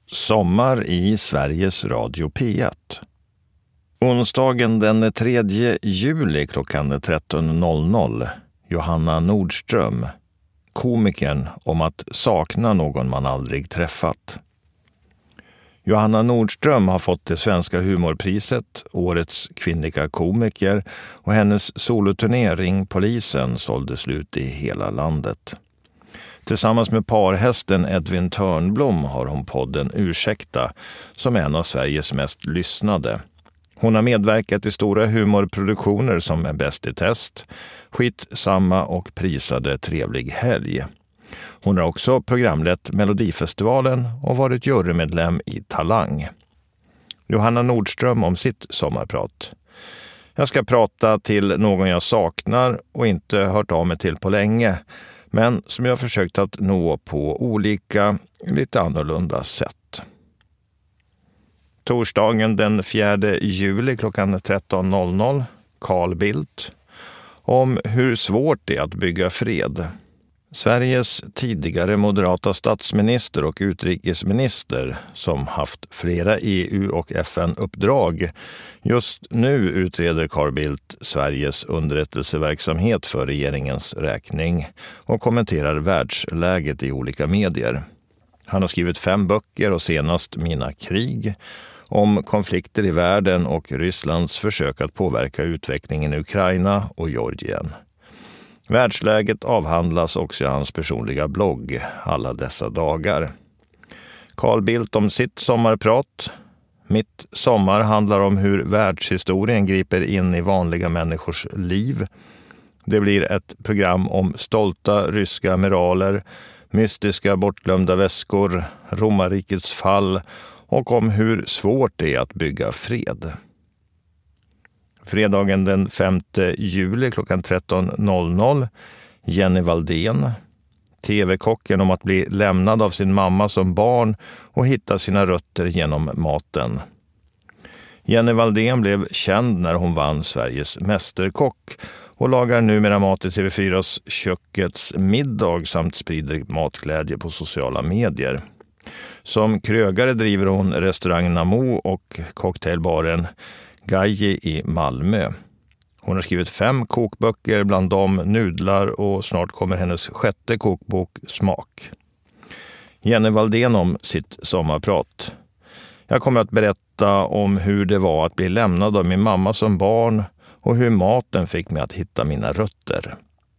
Sommar i Sveriges Radio P1. Onsdagen den 3 juli klockan 13.00. Johanna Nordström. Komikern om att sakna någon man aldrig träffat. Johanna Nordström har fått det svenska humorpriset, årets kvinnliga komiker, och hennes soloturné Ring polisen sålde slut i hela landet. Tillsammans med parhästen Edvin Törnblom har hon podden Ursäkta, som är en av Sveriges mest lyssnade. Hon har medverkat i stora humorproduktioner som Bäst i test, Skitsamma och prisade Trevlig helg. Hon har också programlett Melodifestivalen och varit jurymedlem i Talang. Johanna Nordström om sitt sommarprat. Jag ska prata till någon jag saknar och inte hört av mig till på länge, men som jag försökt att nå på olika, lite annorlunda sätt. Torsdagen den 4 juli klockan 13.00, Carl Bildt, om hur svårt det är att bygga fred. Sveriges tidigare moderata statsminister och utrikesminister, som haft flera EU- och FN-uppdrag. Just nu utreder Carl Bildt Sveriges underrättelseverksamhet för regeringens räkning och kommenterar världsläget i olika medier. Han har skrivit 5 böcker och senast Mina krig, om konflikter i världen och Rysslands försök att påverka utvecklingen i Ukraina och Georgien. Världsläget avhandlas också i hans personliga blogg alla dessa dagar. Carl Bildt om sitt sommarprat. Mitt sommar handlar om hur världshistorien griper in i vanliga människors liv. Det blir ett program om stolta ryska amiraler, mystiska bortglömda väskor, romarrikets fall och om hur svårt det är att bygga fred. Fredagen den 5 juli klockan 13.00, Jenny Valdén, tv-kocken om att bli lämnad av sin mamma som barn och hitta sina rötter genom maten. Jenny Valdén blev känd när hon vann Sveriges mästerkock och lagar numera mat i TV4s kökets middag samt sprider matglädje på sociala medier. Som krögare driver hon restaurang Namo och cocktailbaren Gaji i Malmö. Hon har skrivit 5 kokböcker, bland dem Nudlar, och snart kommer hennes 6:e kokbok Smak. Jenny Valdén om sitt sommarprat. Jag kommer att berätta om hur det var att bli lämnad av min mamma som barn och hur maten fick mig att hitta mina rötter.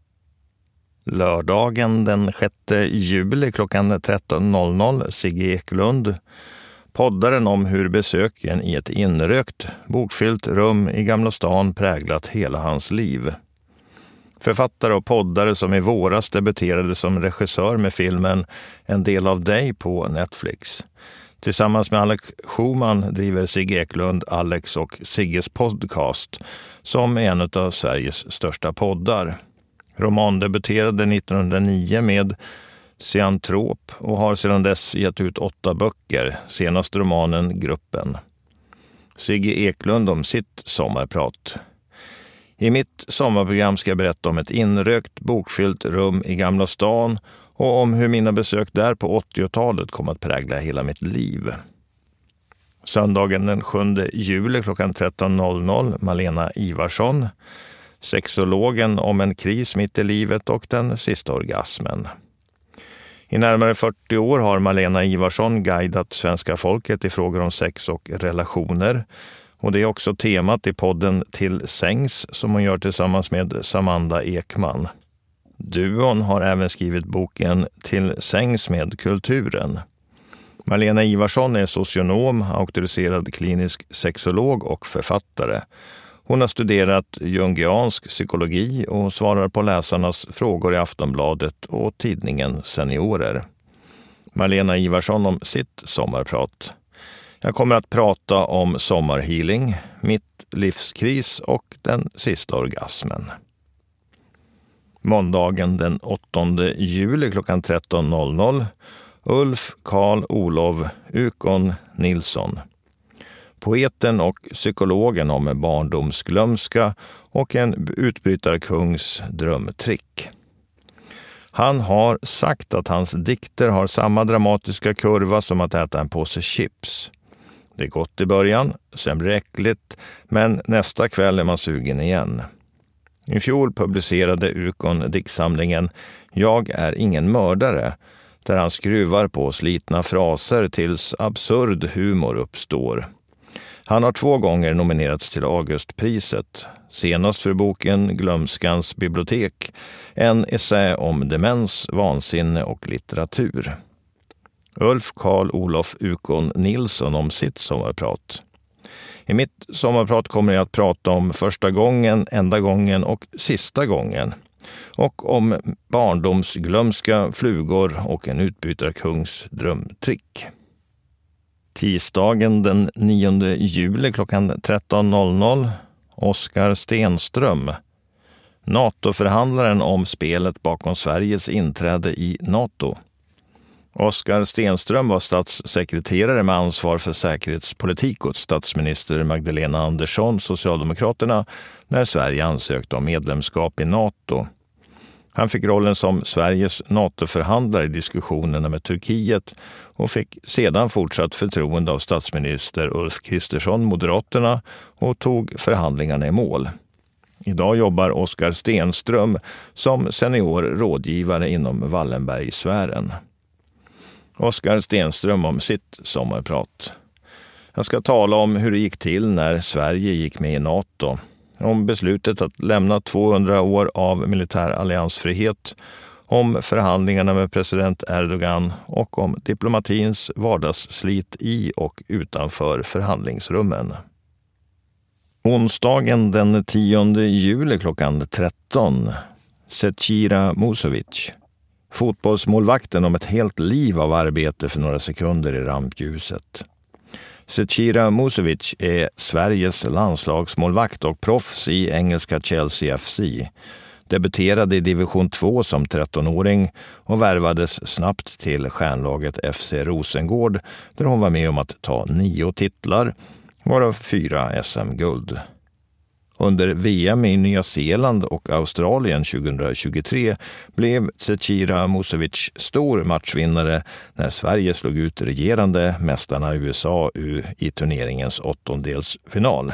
Lördagen den 6 juli klockan 13.00, Sigge Eklund. Poddaren om hur besöken i ett inrökt, bokfyllt rum i Gamla stan präglat hela hans liv. Författare och poddare som i våras debuterade som regissör med filmen En del av dig på Netflix. Tillsammans med Alex Schumann driver Sigge Eklund Alex och Sigges podcast, som är en av Sveriges största poddar. Roman debuterade 1909 med Cyantrop och har sedan dess gett ut 8 böcker, senast romanen Gruppen. Sigge Eklund om sitt sommarprat. I mitt sommarprogram ska jag berätta om ett inrökt, bokfyllt rum i Gamla stan och om hur mina besök där på 80-talet kom att prägla hela mitt liv. Söndagen den 7 juli klockan 13.00, Malena Ivarsson. Sexologen om en kris mitt i livet och den sista orgasmen. I närmare 40 år har Malena Ivarsson guidat svenska folket i frågor om sex och relationer. Och det är också temat i podden Till sängs som hon gör tillsammans med Samanda Ekman. Duon har även skrivit boken Till sängs med kulturen. Malena Ivarsson är socionom, auktoriserad klinisk sexolog och författare. Hon har studerat jungiansk psykologi och svarar på läsarnas frågor i Aftonbladet och tidningen Seniorer. Malena Ivarsson om sitt sommarprat. Jag kommer att prata om sommarhealing, mitt livskris och den sista orgasmen. Måndagen den 8 juli klockan 13.00. Ulf Karl Olof Ukon Nilsson. Poeten och psykologen om barndomsglömska och en utbrytarkungs drömtrick. Han har sagt att hans dikter har samma dramatiska kurva som att äta en påse chips. Det är gott i början, sen blir det äckligt, men nästa kväll är man sugen igen. I fjol publicerade Ukon diktsamlingen Jag är ingen mördare, där han skruvar på slitna fraser tills absurd humor uppstår. Han har 2 gånger nominerats till Augustpriset, senast för boken Glömskans bibliotek, en essä om demens, vansinne och litteratur. Ulf Karl Olof Ukon Nilsson om sitt sommarprat. I mitt sommarprat kommer jag att prata om första gången, enda gången och sista gången. Och om barndomsglömska, flugor och en utbytarkungs drömtrick. Tisdagen den 9 juli klockan 13.00. Oskar Stenström. NATO-förhandlaren om spelet bakom Sveriges inträde i NATO. Oskar Stenström var statssekreterare med ansvar för säkerhetspolitik åt statsminister Magdalena Andersson, Socialdemokraterna, när Sverige ansökte om medlemskap i NATO. Han fick rollen som Sveriges NATO-förhandlare i diskussionerna med Turkiet och fick sedan fortsatt förtroende av statsminister Ulf Kristersson, Moderaterna, och tog förhandlingarna i mål. Idag jobbar Oskar Stenström som senior rådgivare inom Wallenbergsfären. Oskar Stenström om sitt sommarprat. Jag ska tala om hur det gick till när Sverige gick med i NATO. Om beslutet att lämna 200 år av militär alliansfrihet, om förhandlingarna med president Erdogan och om diplomatins vardagsslit i och utanför förhandlingsrummen. Onsdagen den 10 juli klockan 13. Zecira Musovic. Fotbollsmålvakten om ett helt liv av arbete för några sekunder i rampljuset. Zecira Musovic är Sveriges landslagsmålvakt och proffs i engelska Chelsea FC. Debuterade i division 2 som 13-åring och värvades snabbt till stjärnlaget FC Rosengård, där hon var med om att ta 9 titlar, varav 4 SM-guld. Under VM i Nya Zeeland och Australien 2023 blev Zecira Musovic stor matchvinnare när Sverige slog ut regerande mästarna USA i turneringens 8-delsfinal.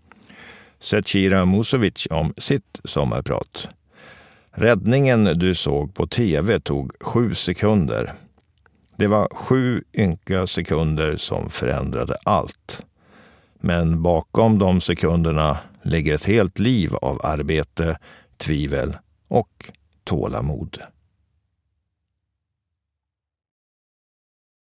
Zecira Musovic om sitt sommarprat. Räddningen du såg på tv tog 7 sekunder. Det var 7 ynka sekunder som förändrade allt. Men bakom de sekunderna ligger ett helt liv av arbete, tvivel och tålamod.